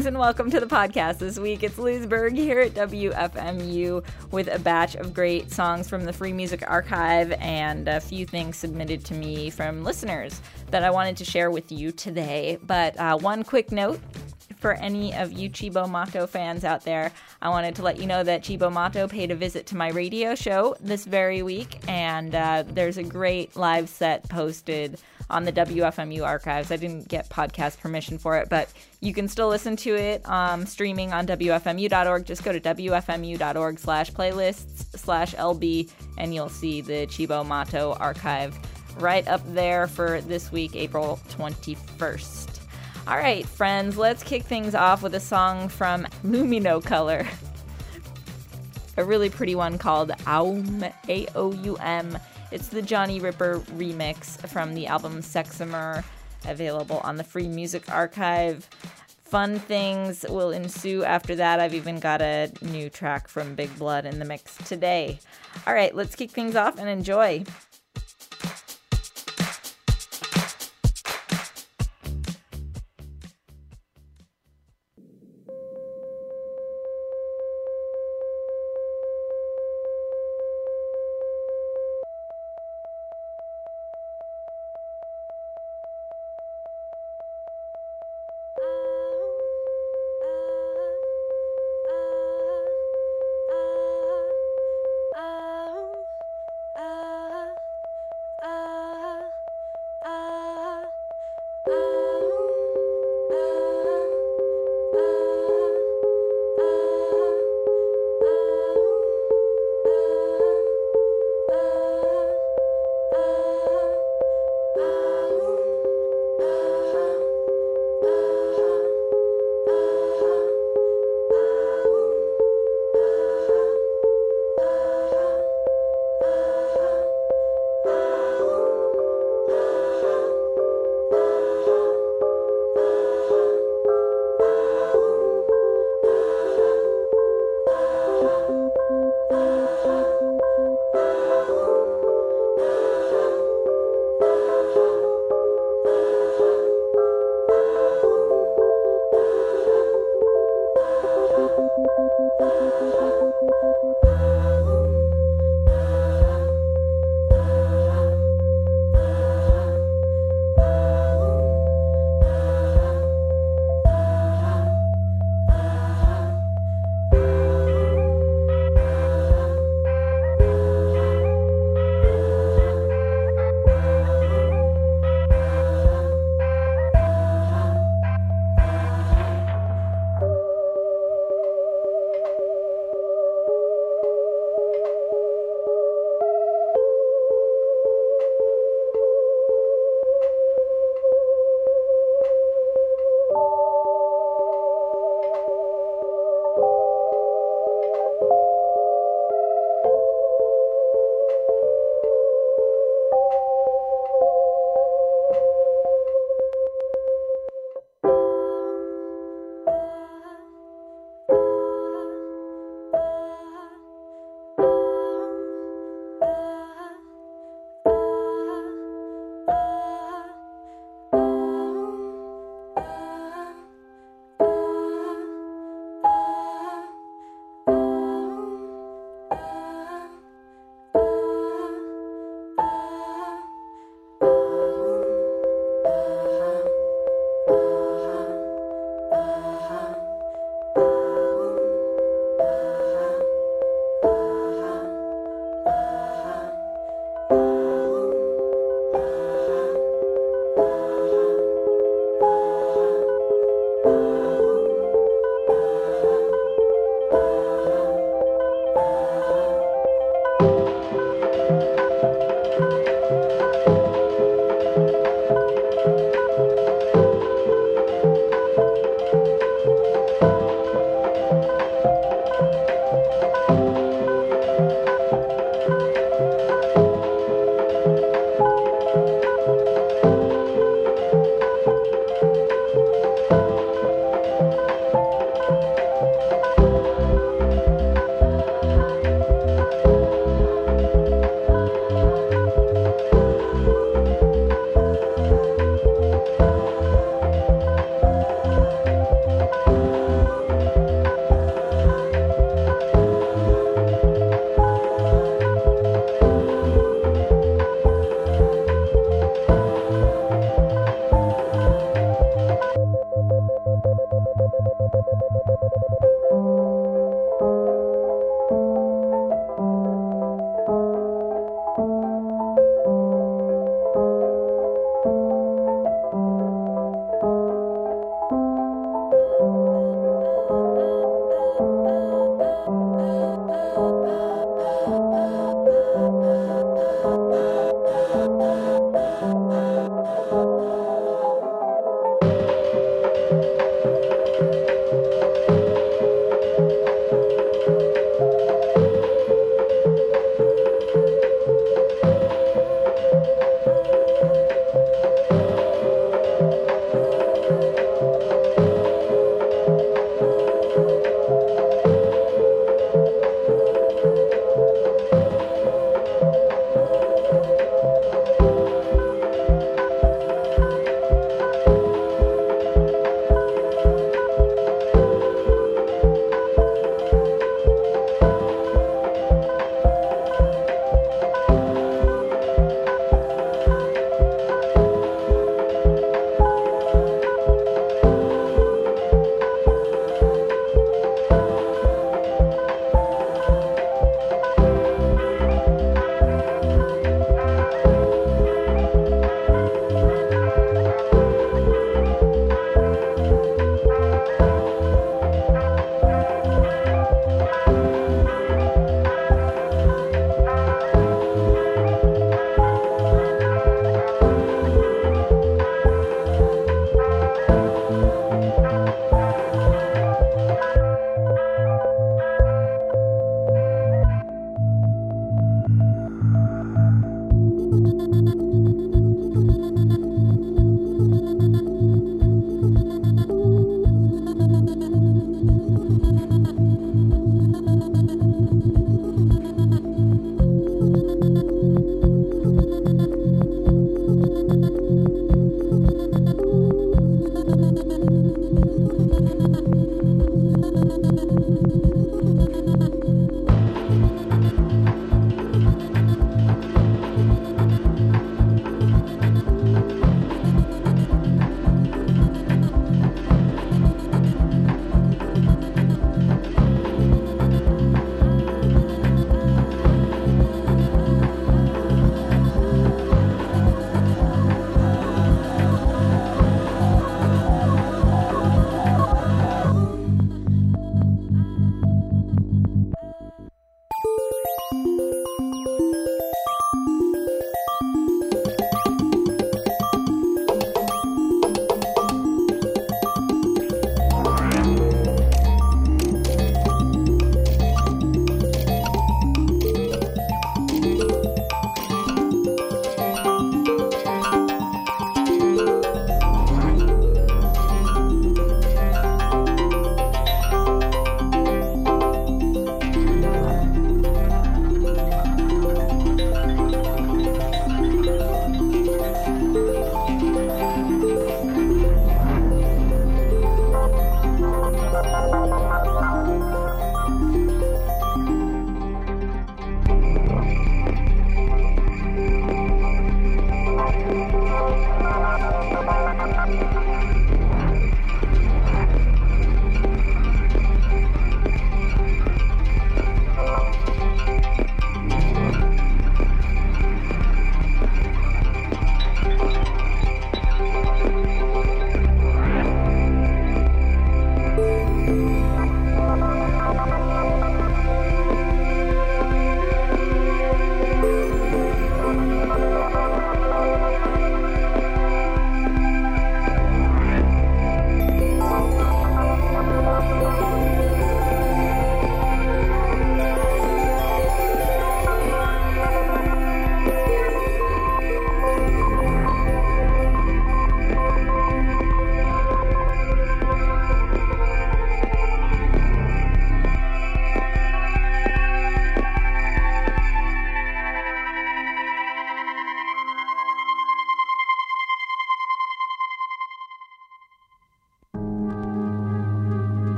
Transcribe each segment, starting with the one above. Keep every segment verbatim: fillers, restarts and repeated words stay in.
Greetings and welcome to the podcast this week. It's Liz Berg here at W F M U with a batch of great songs from the Free Music Archive and a few things submitted to me from listeners that I wanted to share with you today. But uh, one quick note for any of you Cibo Matto fans out there, I wanted to let you know that Cibo Matto paid a visit to my radio show this very week, and uh, there's a great live set posted on the W F M U archives. I didn't get podcast permission for it, but you can still listen to it um, streaming on W F M U dot org. Just go to W F M U dot org slash playlists slash L B, and you'll see the Cibo Matto archive right up there for this week, April twenty-first. All right, friends, let's kick things off with a song from Luminocolor. A really pretty one called Aum, A O U M. It's the Johnny Ripper remix from the album Sexamer, available on the Free Music Archive. Fun things will ensue after that. I've even got a new track from Big Blood in the mix today. All right, let's kick things off and enjoy.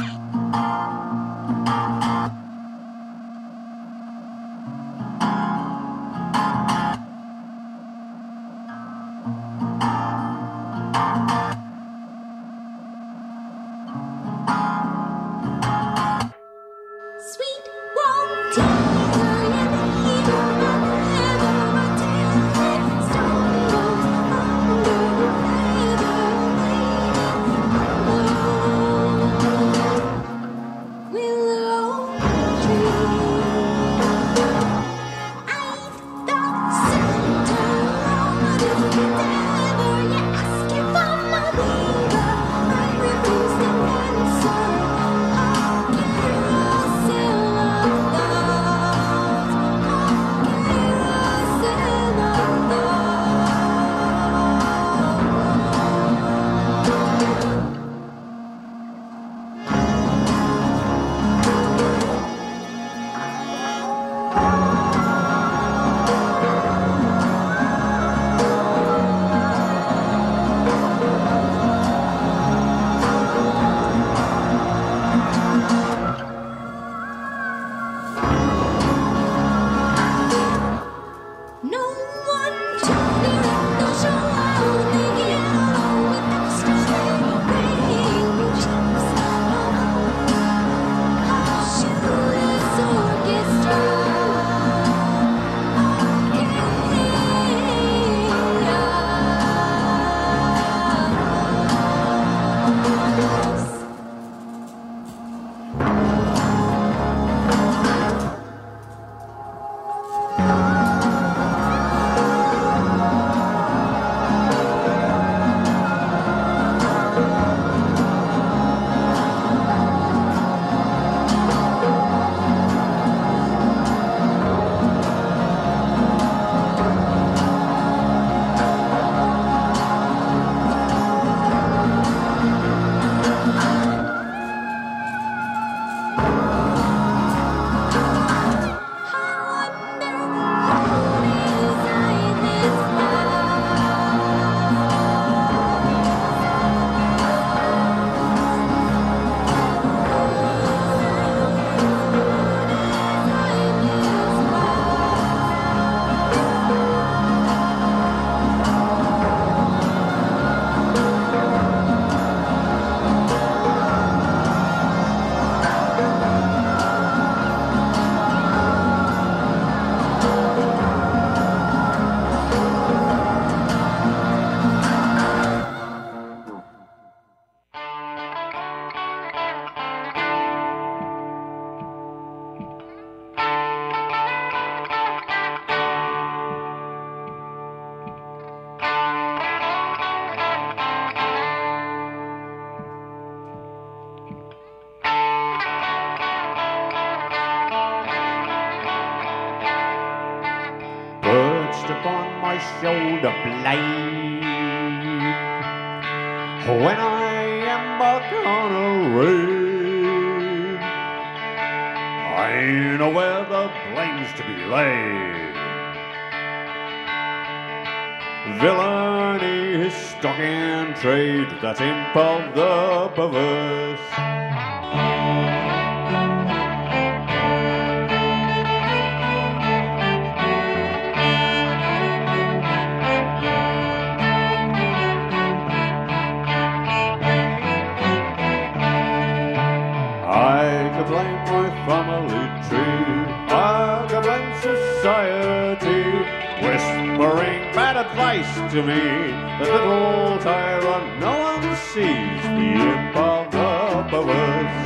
shoulder blade when I embark on a raid. I know where the blame's to be laid. Villainy is stock in trade, that imp of the perverse. I could blame my family tree, I could blame society, whispering bad advice to me. The little tyrant no one sees, the imp of the perverse.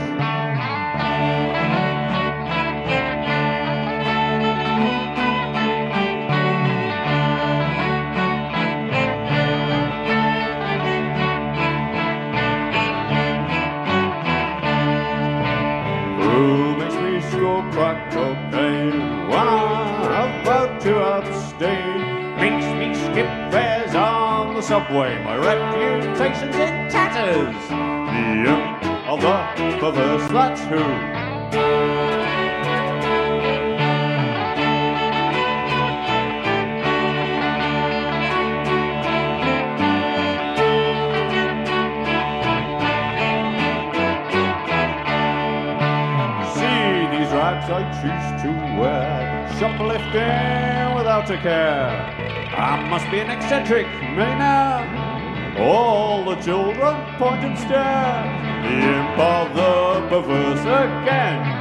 Who makes me score crack cocaine when I'm about to abstain? Makes me skip fares on the subway, my reputation's in tatters. The imp of the perverse, that's who. rags I choose to wear, shoplifting without a care. I must be an eccentric millionaire. All the children point and stare. The imp of the perverse again.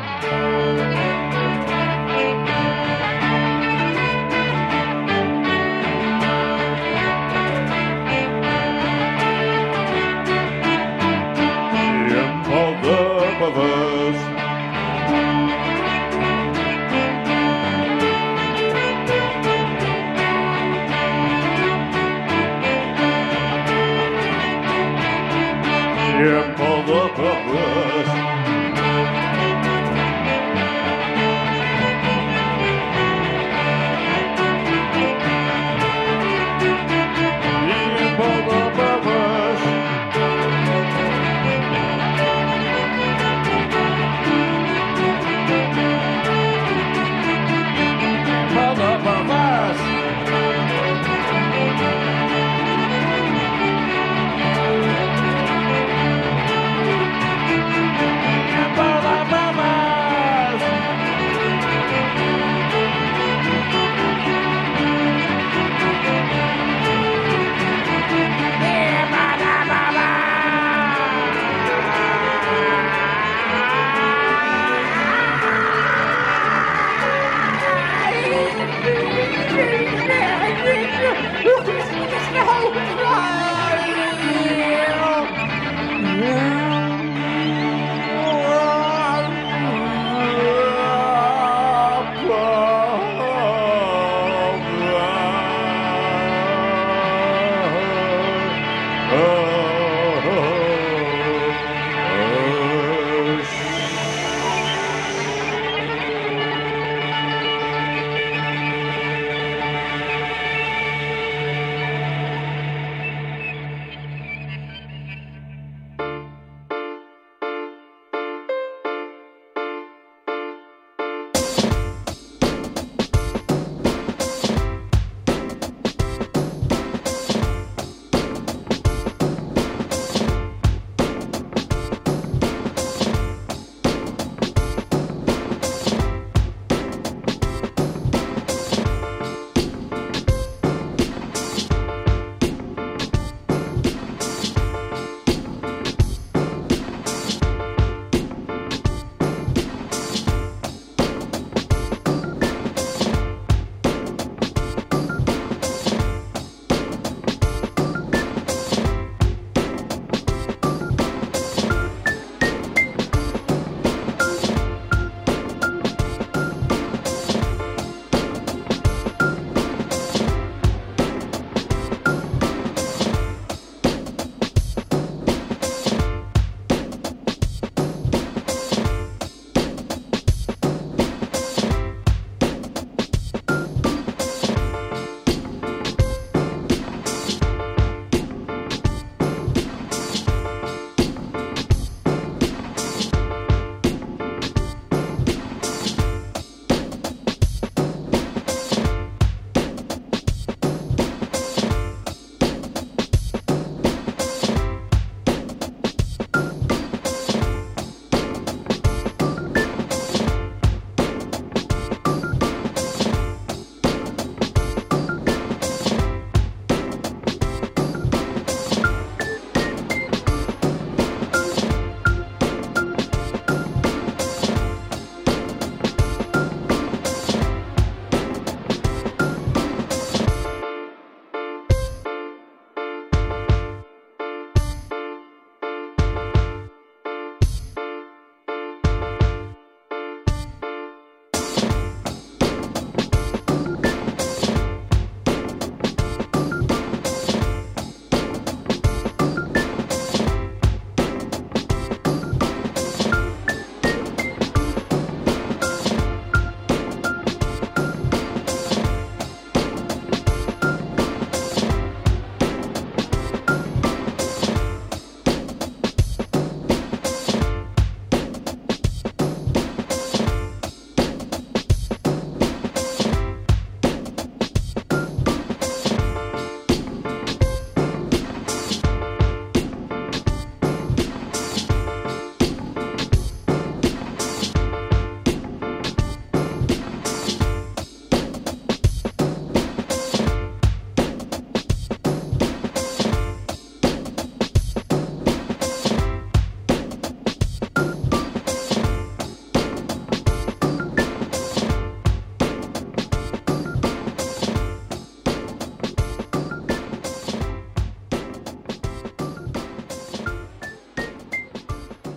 The imp of the perverse. The imp of the perverse.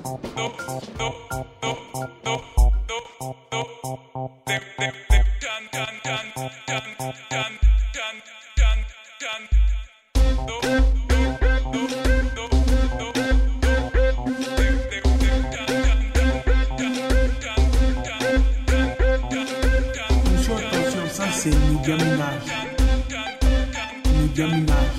C'est Nidia Minaj. Nidia Minaj.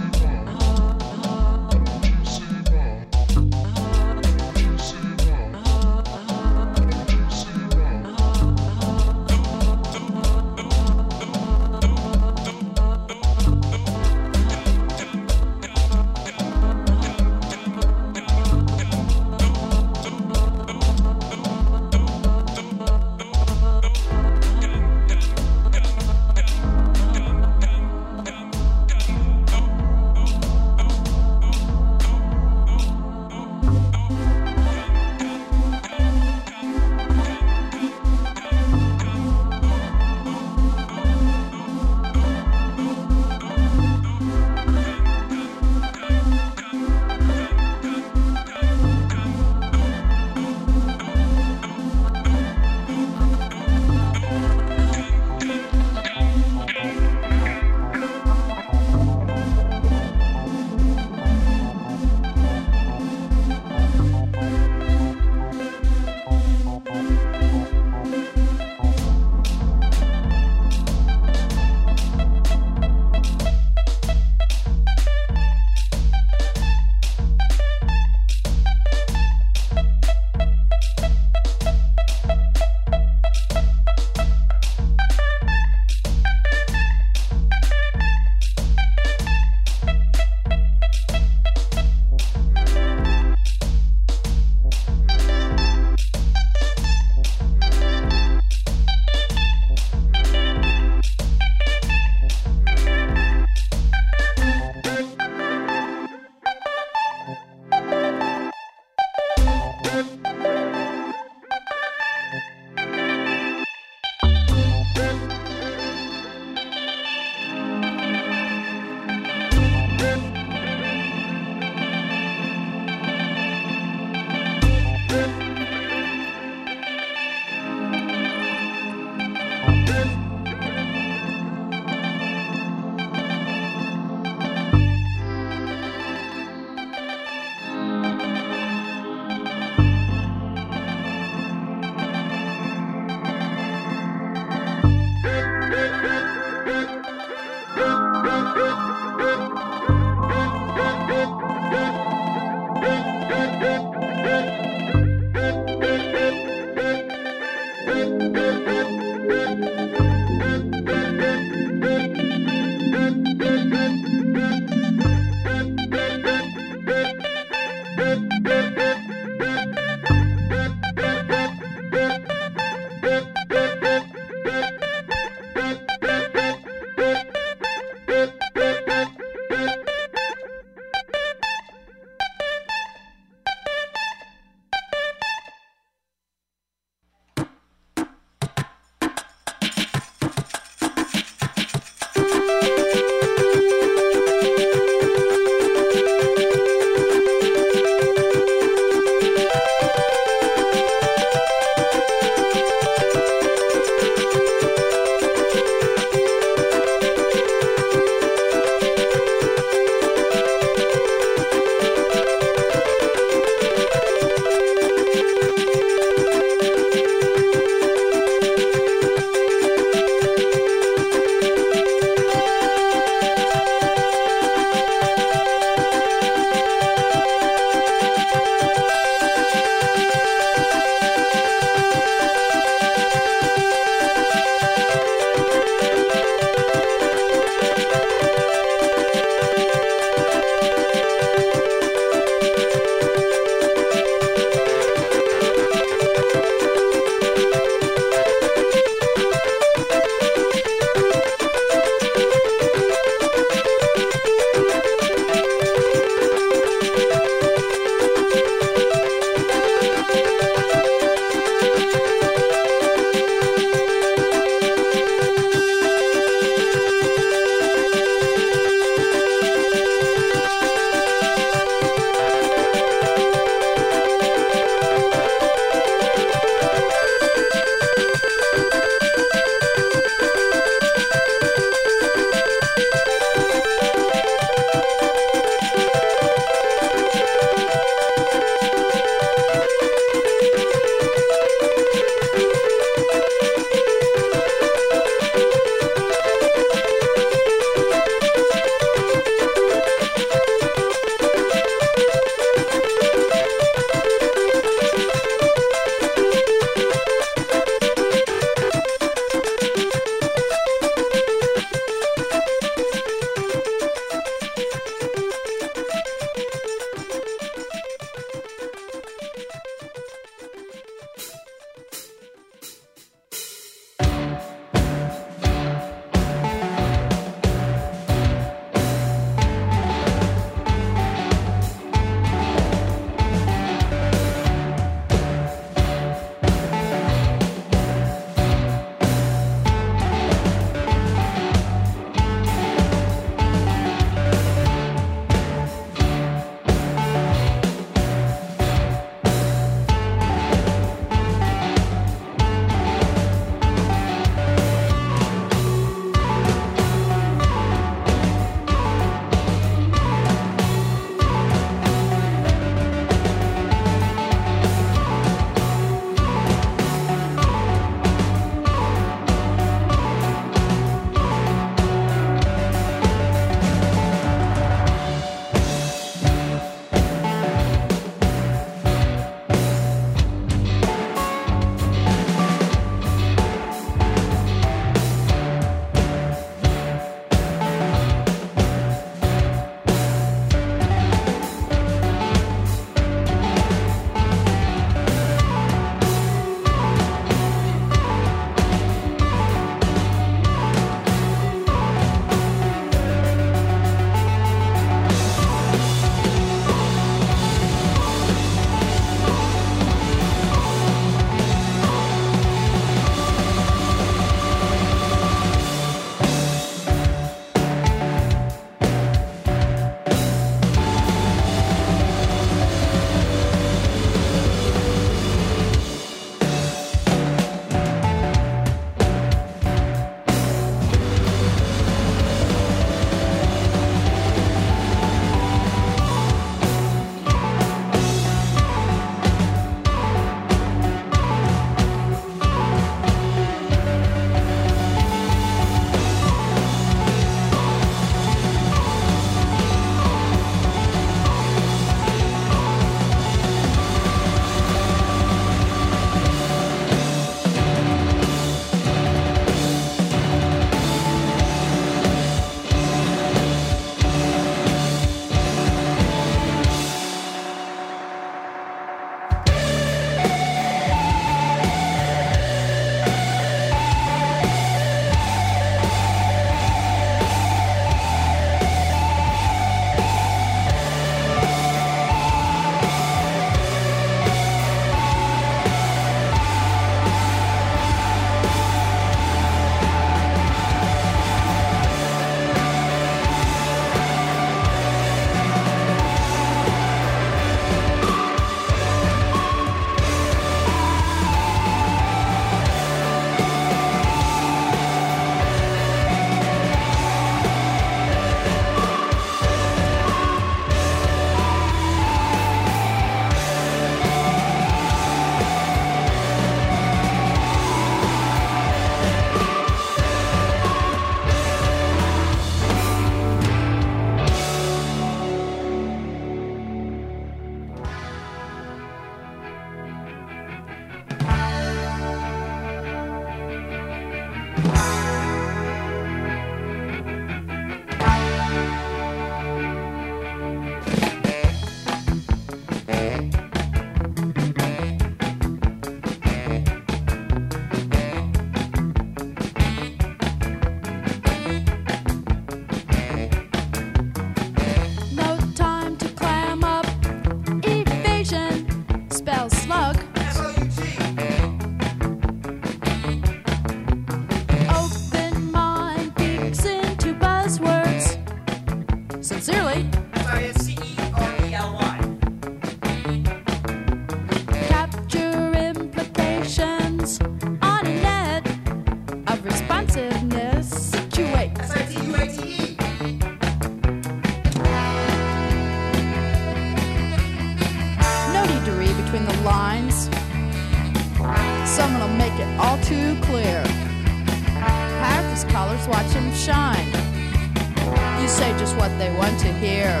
make it all too clear. Pirate these colors, watch them shine. You say just what they want to hear.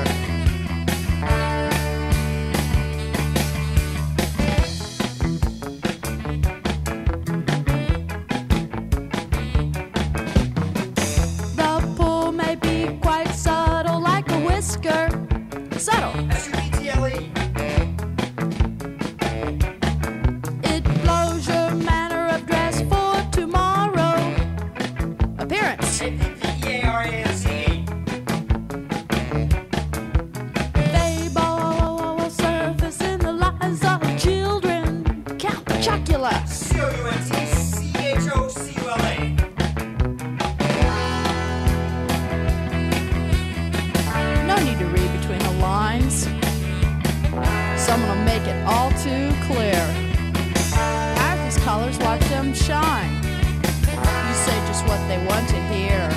The pull may be quite subtle, like a whisker. Subtle. S U B T L E. It blows your manner of dress for tomorrow. Appearance. P E A R A N C E. Fable surface in the lives of children. Count Chocula. C O U N T C H O C U L A. No need to read between the lines. Someone will make it all too clear. Pirate these colors, watch them shine. You say just what they want to hear.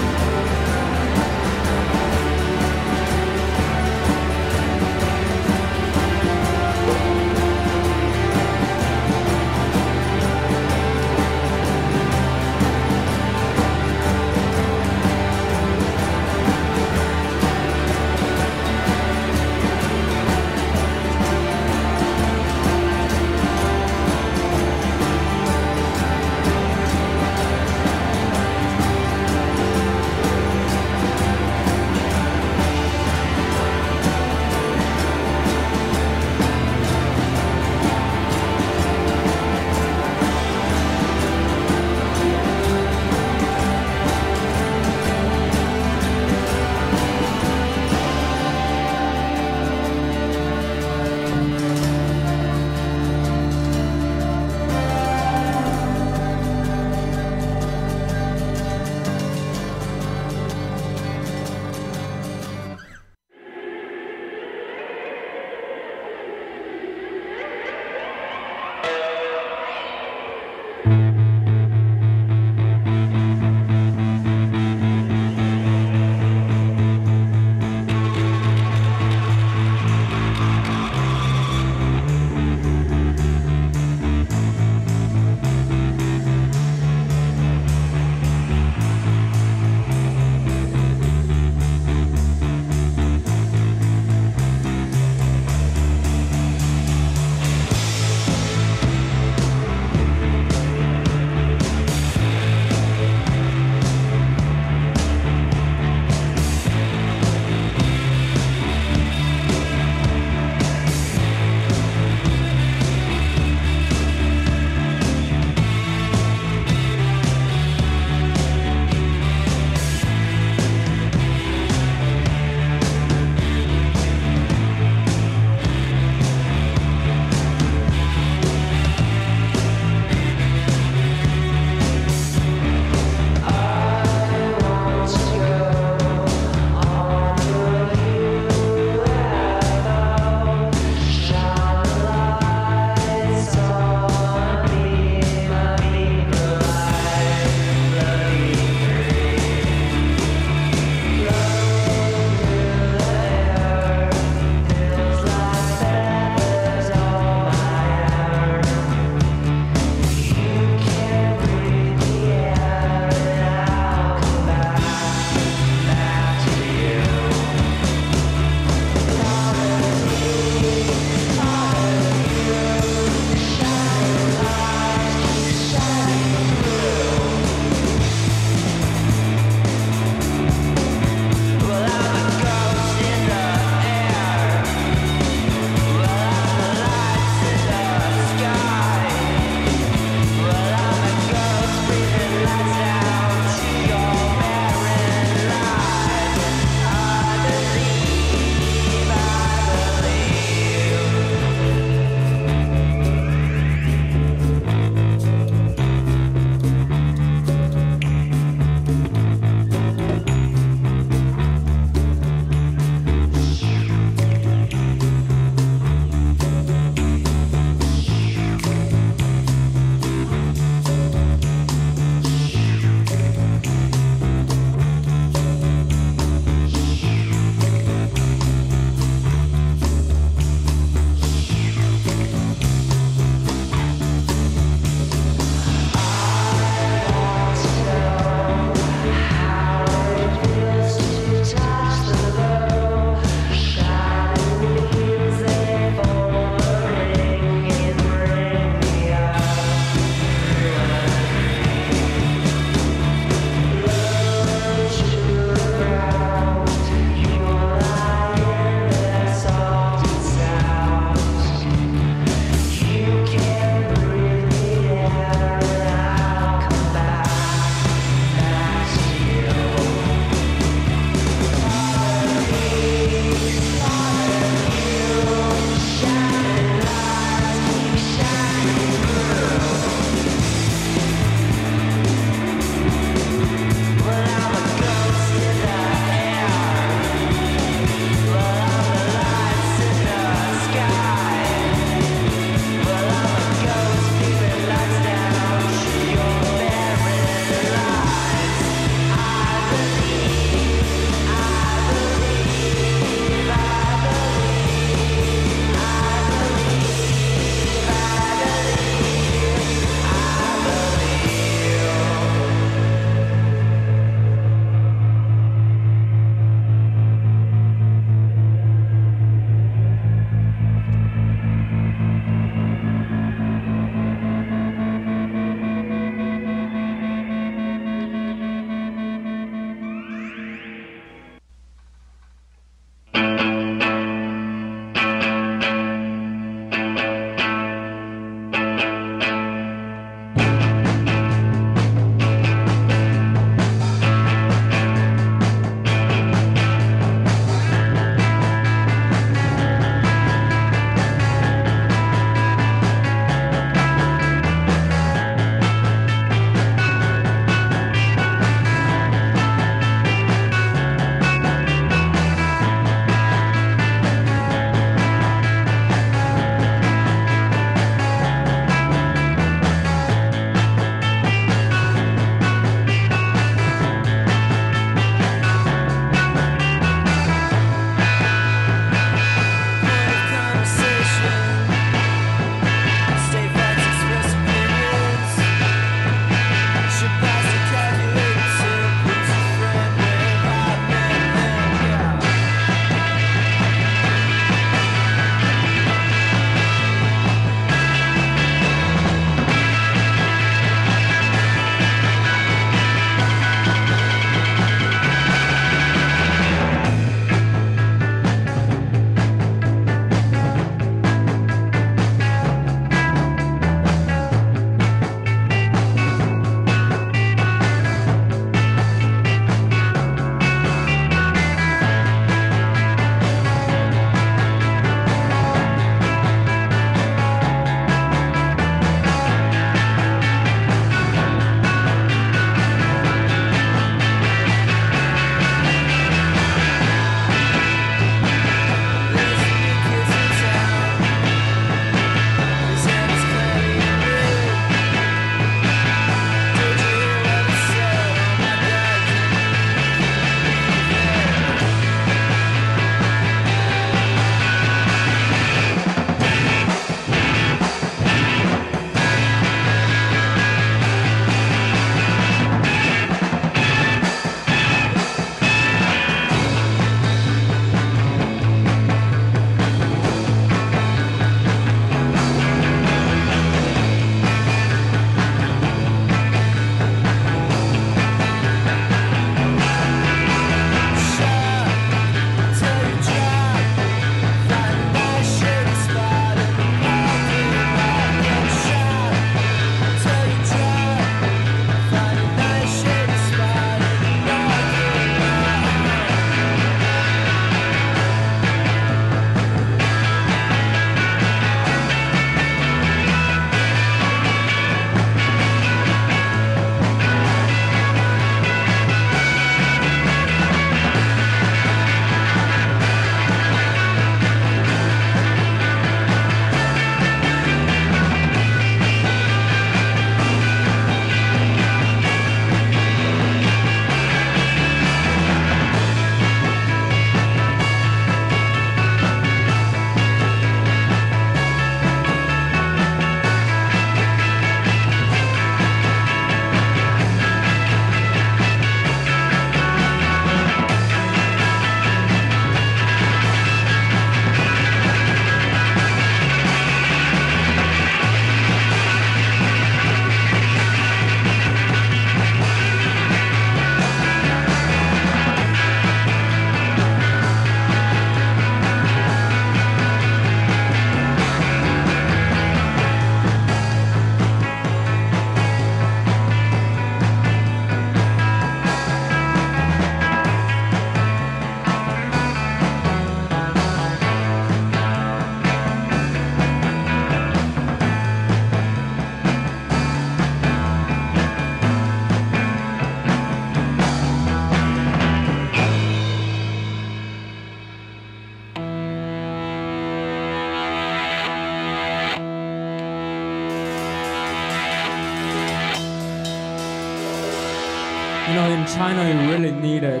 China really need it.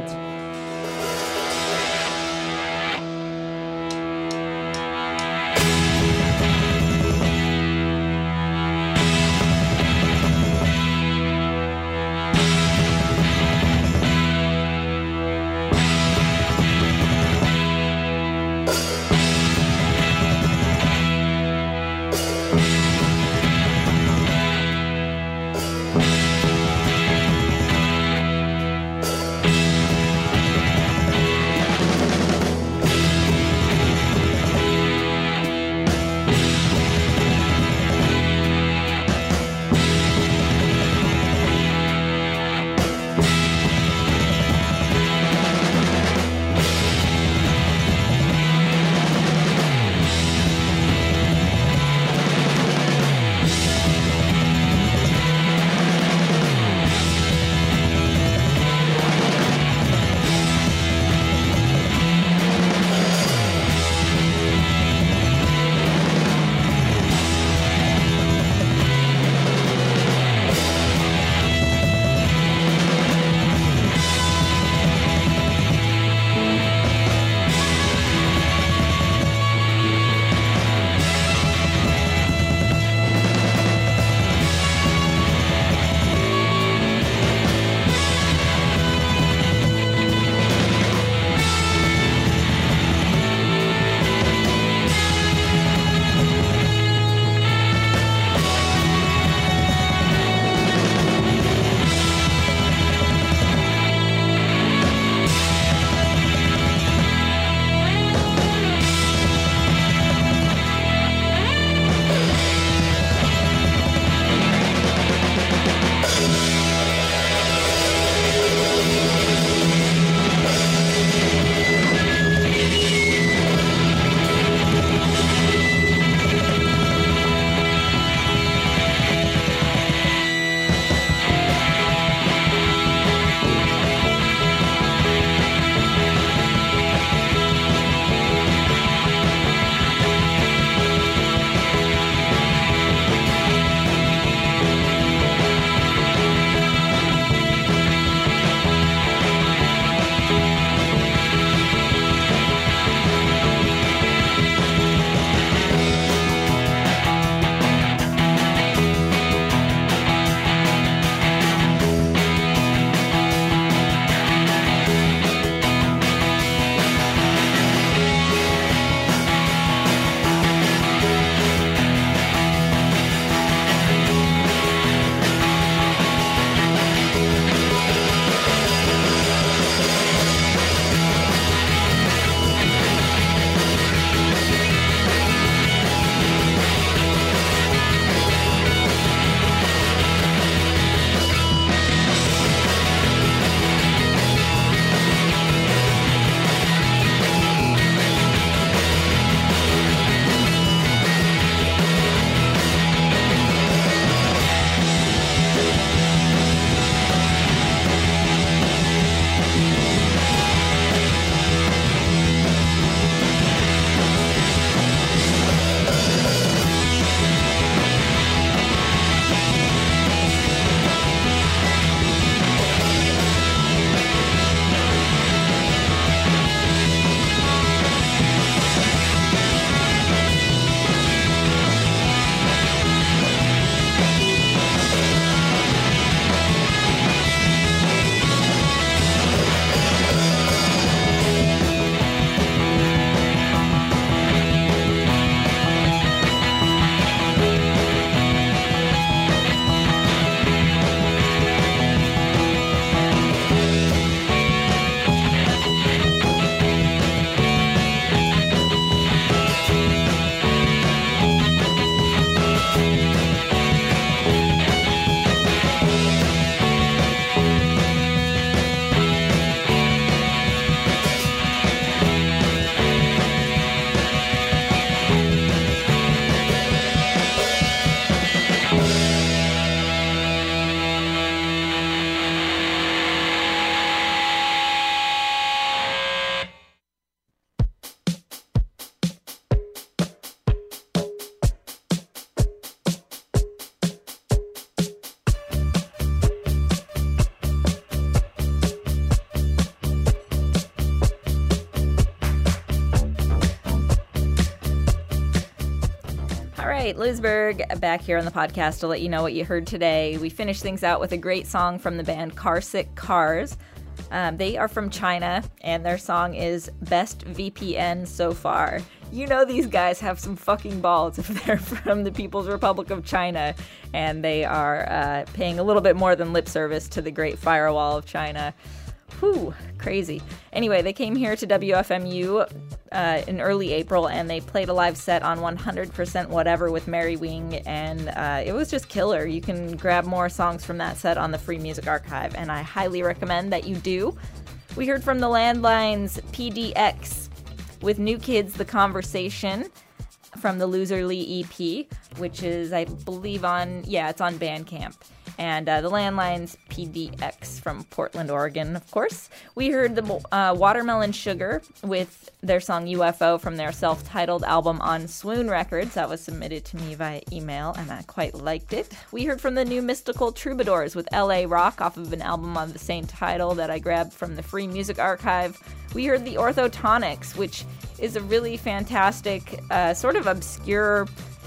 right, Liz Berg back here on the podcast to let you know what you heard today. We finished things out with a great song from the band Carsick Cars. Um, they are from China, and their song is Best V P N So Far. You know these guys have some fucking balls if they're from the People's Republic of China, and they are uh, paying a little bit more than lip service to the Great Firewall of China. Whew, crazy. Anyway, they came here to W F M U uh, in early April, and they played a live set on one hundred percent Whatever with Mary Wing, and uh, it was just killer. You can grab more songs from that set on the Free Music Archive, and I highly recommend that you do. We heard from the Landlines P D X with New Kids, The Conversation from the Loserly E P, which is, I believe, on, yeah, it's on Bandcamp. And uh, the Landlines P D X from Portland, Oregon, of course. We heard the uh, Watermelon Sugar with their song U F O from their self-titled album on Swoon Records. That was submitted to me via email, and I quite liked it. We heard from the New Mystical Troubadours with L A Rock off of an album of the same title that I grabbed from the Free Music Archive. We heard the Orthotonics, which is a really fantastic, uh, sort of obscure,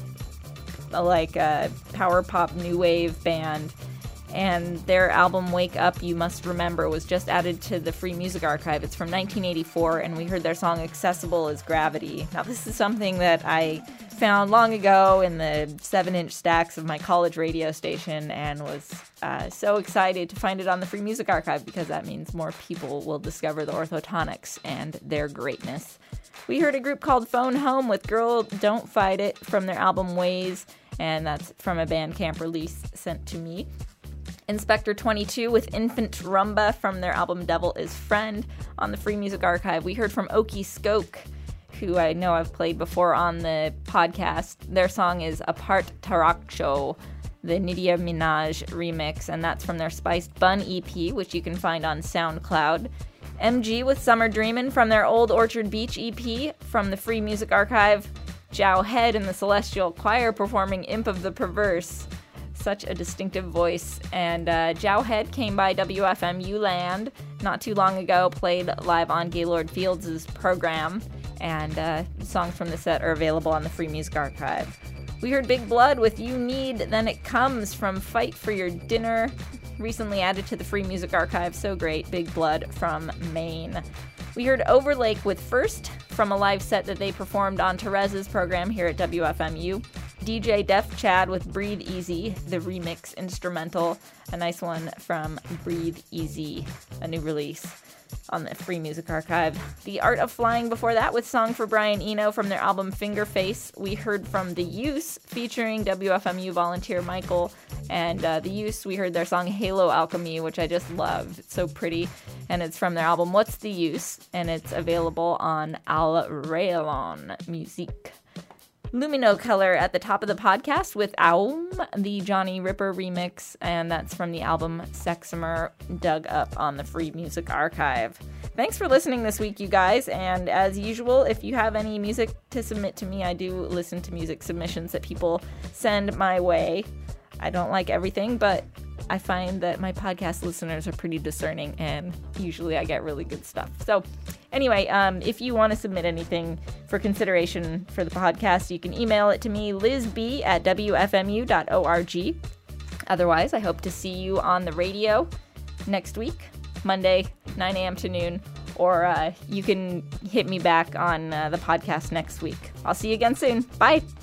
like uh, power pop new wave band, and their album Wake Up You Must Remember was just added to the Free Music Archive. It's from nineteen eighty-four, and we heard their song Accessible as Gravity. Now this is something that I found long ago in the seven inch stacks of my college radio station, and was uh, so excited to find it on the Free Music Archive, because that means more people will discover the Orthotonics and their greatness. We heard a group called Phone Home with Girl Don't Fight It from their album Ways, and that's from a Bandcamp release sent to me. Inspector twenty-two with Infant Rumba from their album Devil Is Friend on the Free Music Archive. We heard from Okie Skoke, who I know I've played before on the podcast. Their song is Apart Taraksho, the Nidia Minaj remix, and that's from their Spiced Bun E P, which you can find on SoundCloud. M G with Summer Dreamin' from their Old Orchard Beach E P from the Free Music Archive. Jow Head and the Celestial Choir performing Imp of the Perverse. Such a distinctive voice. And uh, Jow Head came by W F M U Land not too long ago, played live on Gaylord Fields' program, and uh, songs from the set are available on the Free Music Archive. We heard Big Blood with You Need Then It Comes from Fight for Your Dinner, recently added to the Free Music Archive. So great. Big Blood from Maine. We heard Overlake with First from a live set that they performed on Teresa's program here at W F M U. D J Def Chad with Breathe Easy, the remix instrumental. A nice one from Breathe Easy, a new release on the Free Music Archive. The Art of Flying before that with Song for Brian Eno from their album Finger Face. We heard from The Use featuring W F M U volunteer Michael. And uh, The Use, we heard their song Halo Alchemy, which I just love. It's so pretty. And it's from their album What's the Use? And it's available on Al Rayon Music. Lumino Color at the top of the podcast with Aum, the Johnny Ripper remix, and that's from the album Sexamer, dug up on the Free Music Archive. Thanks for listening this week, you guys, and as usual, if you have any music to submit to me, I do listen to music submissions that people send my way. I don't like everything, but I find that my podcast listeners are pretty discerning, and usually I get really good stuff. So anyway, um, if you want to submit anything for consideration for the podcast, you can email it to me, lizb at w f m u dot org. Otherwise, I hope to see you on the radio next week, Monday, nine a.m. to noon, or uh, you can hit me back on uh, the podcast next week. I'll see you again soon. Bye.